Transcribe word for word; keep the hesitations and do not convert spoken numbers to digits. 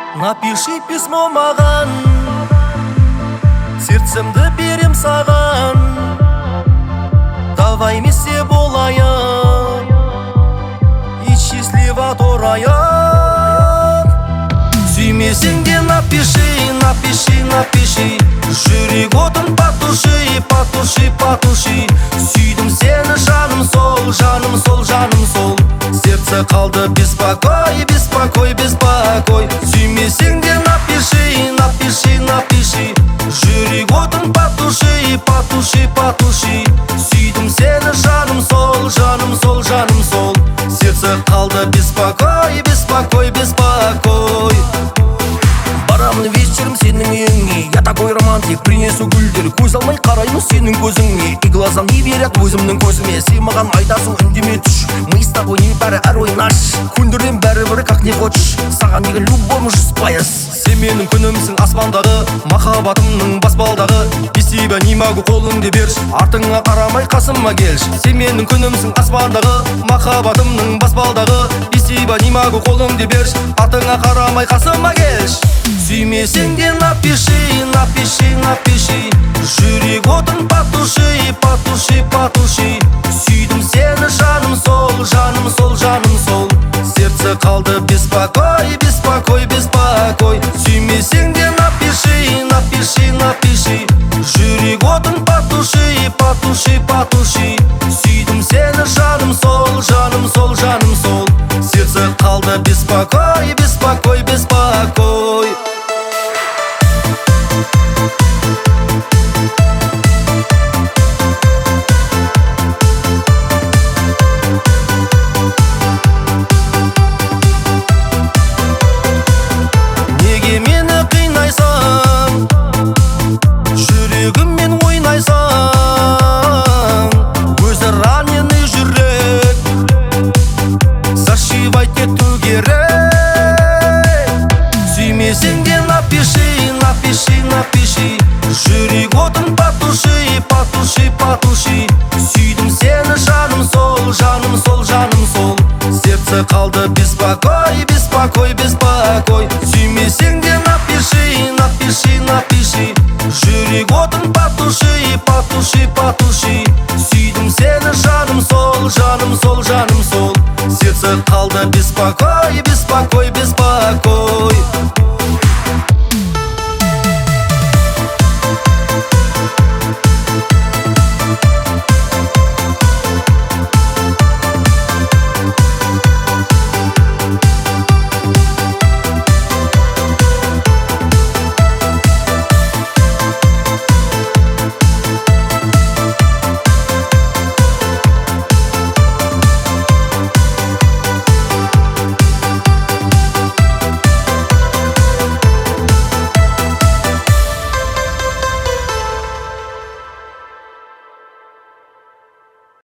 Напиши письмо маған, сердцемді берем саған. Давай вместе болайық и счастливо тұрайық. Сүймесең де напиши, напиши, напиши. Жүрек отын потуши, потуши, потуши. Сүйдім сені жаным сол, жаным сол, жаным сол. Сердце қалды беспокой, беспокой, беспокой. Сүймесең де напиши, напиши, напиши. Жүрек отын потуши, потуши, потуши. Сүйдім сені жаным сол, жаным сол, жаным сол. Сердце қалды беспокой, беспокой, беспокой. Барамын вечером сенің үйіңе, я такой романтик, принесу гүлдер. Көз алмай қараймын сенің көзіңе, и глазам не верят өзімнің көзіме. Сен маған айтасың үндеме түш, мы с тобой не пара, әрой наш. Көндірем бәрібір как не хочешь, саған деген любовь жүз пайыз. Сен менің күнімсің аспандағы, махаббатымның баспалдағы. Без тебя не могу, қолыңды берші, артыңа қарамай қасыма келші. Сен менің күнімсің аспандағы, махаббатымның баспалдағы. Без тебя не могу, қолыңды берші, артыңа қарамай қасыма келші. Сүймесең де напиши, напиши, напиши. Жүрек отын потуши, потуши, потуши. Сүйдім сені жаным сол, жаным сол, жаным сол. Сердце қалды беспокой, беспокой, беспокой. Сүймесең де напиши, напиши, напиши. Жүрек отын потуши, потуши, потуши. Сүйдім сені жаным сол, жаным сол, жаным сол. Сердце қалды беспокой, беспокой, беспокой. Жүрегіммен ойнайсың, өзі раненый жүрек, зашивать ету керек. Сүймесең де напиши, напиши, напиши. Жүрек отын потуши, потуши, потуши. Сүйдім сені жаным сол, жаным сол, жаным сол. Сердце қалды беспокой, беспокой, беспокой. Сүймесең де напиши, напиши, напиши. Жүрек отын потуши, потуши, потуши. Сүйдім сені жаным сол, жаным сол, жаным сол. Сердце қалды беспокой, беспокой,